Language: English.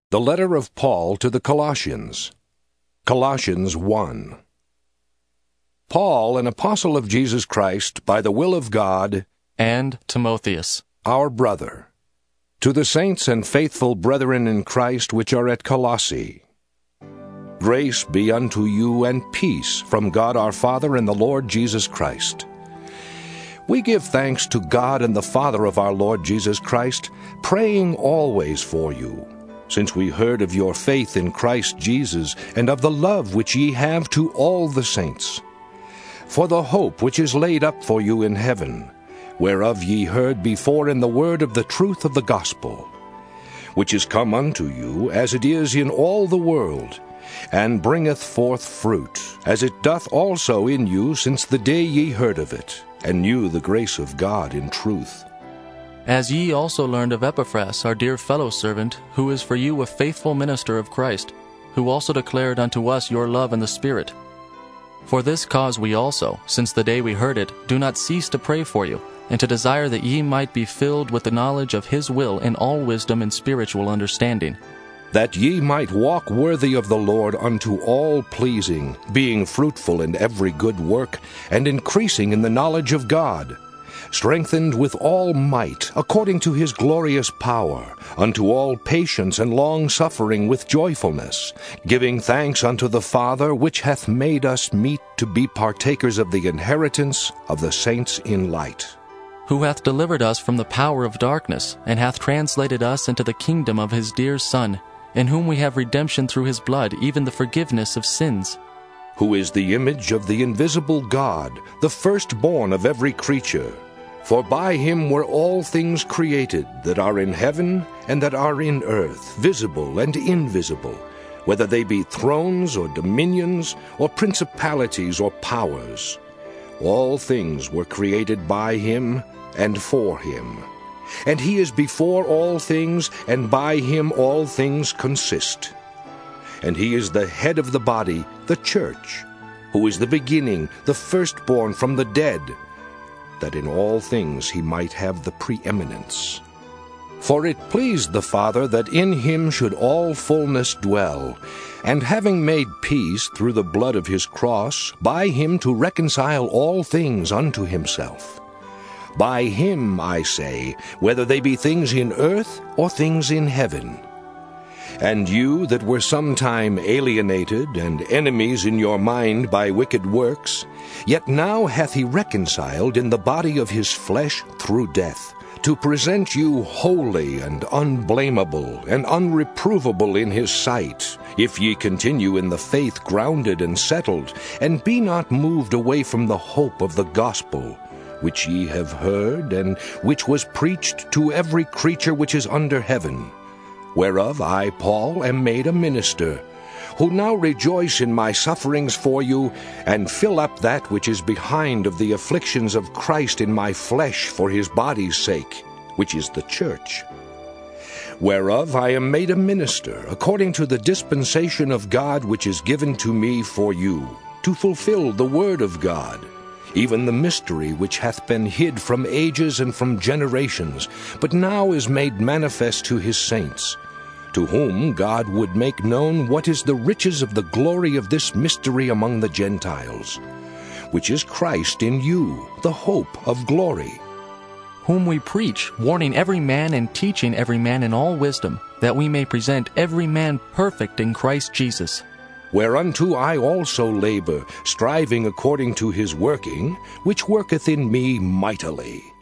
The letter of Paul to the Colossians. Colossians 1. Paul, an apostle of Jesus Christ, by the will of God, and Timotheus, our brother, to the saints and faithful brethren in Christ which are at Colossae. Grace be unto you and peace from God our Father and the Lord Jesus Christ. We give thanks to God and the Father of our Lord Jesus Christ, praying always for you, since we heard of your faith in Christ Jesus, and of the love which ye have to all the saints. For the hope which is laid up for you in heaven, whereof ye heard before in the word of the truth of the gospel, which is come unto you, as it is in all the world, and bringeth forth fruit, as it doth also in you since the day ye heard of it, and knew the grace of God in truth. As ye also learned of Epaphras, our dear fellow-servant, who is for you a faithful minister of Christ, who also declared unto us your love in the Spirit. For this cause we also, since the day we heard it, do not cease to pray for you, and to desire that ye might be filled with the knowledge of his will in all wisdom and spiritual understanding, that ye might walk worthy of the Lord unto all pleasing, being fruitful in every good work, and increasing in the knowledge of God, strengthened with all might, according to his glorious power, unto all patience and long-suffering with joyfulness, giving thanks unto the Father, which hath made us meet to be partakers of the inheritance of the saints in light, who hath delivered us from the power of darkness, and hath translated us into the kingdom of his dear Son, in whom we have redemption through his blood, even the forgiveness of sins, who is the image of the invisible God, the firstborn of every creature. For by him were all things created, that are in heaven and that are in earth, visible and invisible, whether they be thrones or dominions or principalities or powers. All things were created by him and for him. And he is before all things, and by him all things consist. And he is the head of the body, the church, who is the beginning, the firstborn from the dead, that in all things he might have the preeminence. For it pleased the Father that in him should all fullness dwell, and having made peace through the blood of his cross, by him to reconcile all things unto himself. By him, I say, whether they be things in earth or things in heaven. And you that were sometime alienated and enemies in your mind by wicked works, yet now hath he reconciled in the body of his flesh through death, to present you holy and unblameable and unreprovable in his sight, if ye continue in the faith grounded and settled, and be not moved away from the hope of the gospel, which ye have heard, and which was preached to every creature which is under heaven, whereof I, Paul, am made a minister, who now rejoice in my sufferings for you, and fill up that which is behind of the afflictions of Christ in my flesh for his body's sake, which is the church. Whereof I am made a minister, according to the dispensation of God which is given to me for you, to fulfill the word of God, even the mystery which hath been hid from ages and from generations, but now is made manifest to his saints, to whom God would make known what is the riches of the glory of this mystery among the Gentiles, which is Christ in you, the hope of glory. whom we preach, warning every man and teaching every man in all wisdom, that we may present every man perfect in Christ Jesus. Whereunto I also labor, striving according to his working, which worketh in me mightily.